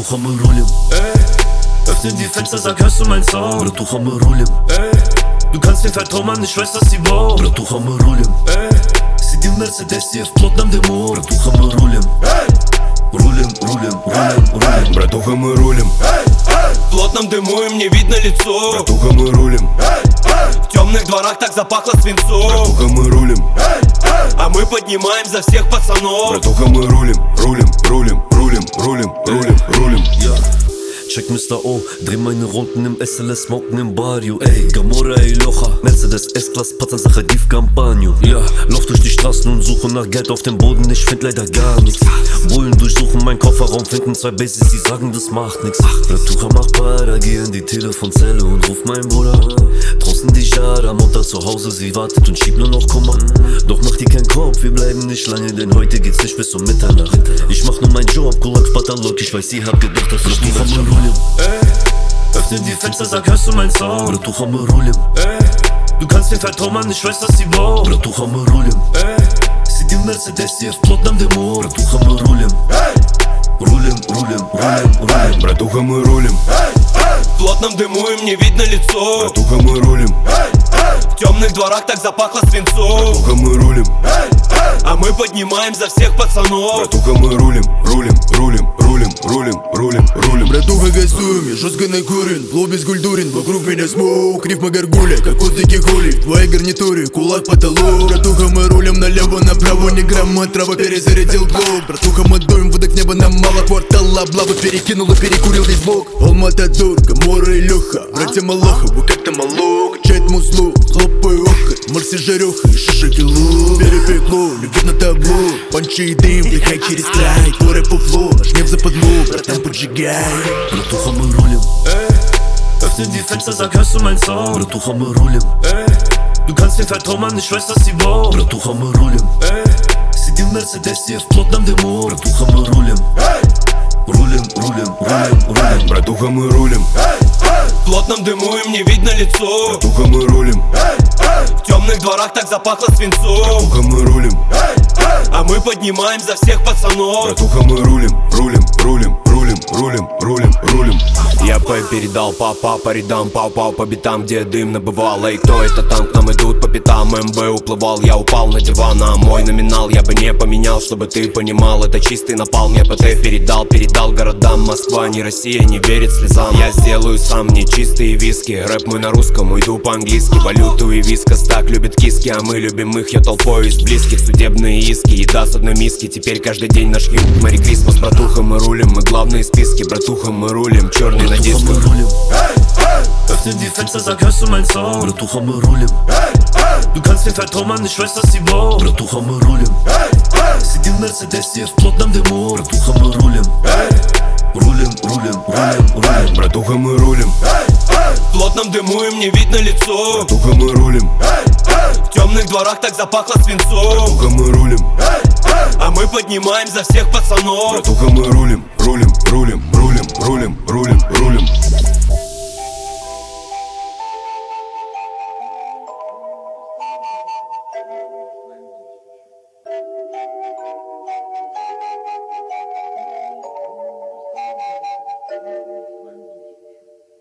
Bratуха, мы рулим. Öffnen die Fenster, sag, hörst du mein Song? Bratуха, мы рулим. Du kannst mir vertrauen, Mann, ich weiß, dass sie wollen. Bratуха, мы рулим. Сидим в Мерседесе, в плотном дыму. Bratуха, мы рулим. Рулим, рулим, рулим, рулим. Братуха, мы рулим. В плотном дыму им не видно лицо. Братуха, мы рулим. В темных дворах так запахло свинцом. Братуха, мы рулим. А мы поднимаем за всех пацанов. Братуха, мы рулим, рулим, рулим, рулим, рулим, рулим, рулим. Check Mr. O, dreh meine Runden im SLS, smoken im Barrio. Ey, Gamora, ey, Locha, Mercedes S-Class, Patzan-Sache, Div Campanio. Ja, lauf durch die Straßen und suche nach Geld auf dem Boden, ich find leider gar nichts. Bullen durchsuchen meinen Kofferraum, finden zwei Bases, die sagen, das macht nix. Bratуха, mach para, geh in die Telefonzelle und ruf meinen Bruder. Draußen die Jara, Mutter zu Hause, sie wartet und schiebt nur noch Kummer. Doch mach dir keinen Kopf, wir bleiben nicht lange, denn heute geht's nicht bis um Mitternacht. Ich mach nur meinen Job, Kulak в потолок, ich weiß, ihr habt gedacht, dass ich niemand schon. Öffnen die Fenster, sag, hörst du mein Song? Bratуха, мы рулим. Du kannst mir vertrauen, Mann, ich weiß, dass sie wollen. Bratуха, мы рулим. Сидим в Мерседесе, в плотном дыму. Bratуха, мы рулим. Рулим, рулим, рулим, рулим. Братуха, мы рулим. В плотном дыму им не видно лицо. Братуха, мы рулим. В темных дворах так запахло свинцом. Братуха, мы рулим. А мы поднимаем за всех пацанов. Братуха, мы рулим, рулим, рулим, рулим, рулим, рулим, рулим. Братуха, газуем, я жестко накурен, флоу безгультурен, вокруг меня смоук, рифма горгуля, как воздухе хули. В твоей гарнитуре кулак потолок. Братуха, мы рулим налево, направо, ни грамма трава, перезарядил блок. Братуха, мы дуем, выдох неба нам мало, квартал облава перекинул и перекурил весь блок. Алматадор, Гамора и Леха, братья Малаха, вы как-то малок. Качает музло, хлопаю охоть, Марси жареха и шишики лук. Перепекло, любит на табло, панчи и дым, вдыхай через край. Твой фуфло, наш нефть западло, братан, поджигай. Bratуха, мы рулим. Öffnen die Fenster, sag, hörst du mein Song? Bratуха, мы рулим. Du kannst mir vertrauen, Mann, ich weiß, dass sie wollen. Bratуха, мы рулим. Сидим в Мерседесе, в плотном дыму. Bratуха, мы рулим. Рулим, рулим, рулим, рулим. Братуха, мы рулим. В плотном дыму им не видно лицо. Братуха, мы рулим. В темных дворах так запахло свинцом. Братуха, мы рулим. А мы поднимаем за всех пацанов. Братуха, мы рулим, рулим, рулим, рулим, рулим, рулим, рулим. Я передал папа по рядам, пау-пау по битам, где дым набывал. Эй, кто это там, к нам идут по пятам. МБ уплывал, я упал на диван, а мой номинал я бы не поменял, чтобы ты понимал. Это чистый напалм, я ПТ передал городам. Москва, не Россия, не верит слезам. Я сделаю сам, не чистые виски. Рэп мой на русском, уйду по-английски. Валюту и вискас так любят киски, а мы любим их, я толпой из близких. Судебные иски, еда с одной миски. Теперь каждый день наш юг, Мэри Крисмас. Братуха, мы рулим, мы главные списки. Братуха, мы рулим, черный на дисках. Мы рулим. Öffnen die Fenster, sag, hörst du mein Song? Bratуха, мы рулим. Du kannst mir vertrauen, Mann, ich weiß, dass sie wollen. Bratуха, мы рулим. Сидим в Мерседесе, в плотном дыму. Bratуха, мы рулим. Рулим, рулим, рулим, рулим. Братуха, мы рулим. В плотном дыму им не видно лицо. Братуха, мы рулим. В темных дворах так запахло свинцом. Братуха, мы рулим. А мы поднимаем за всех пацанов. Братуха, мы рулим, рулим, рулим, рулим, рулим, рулим.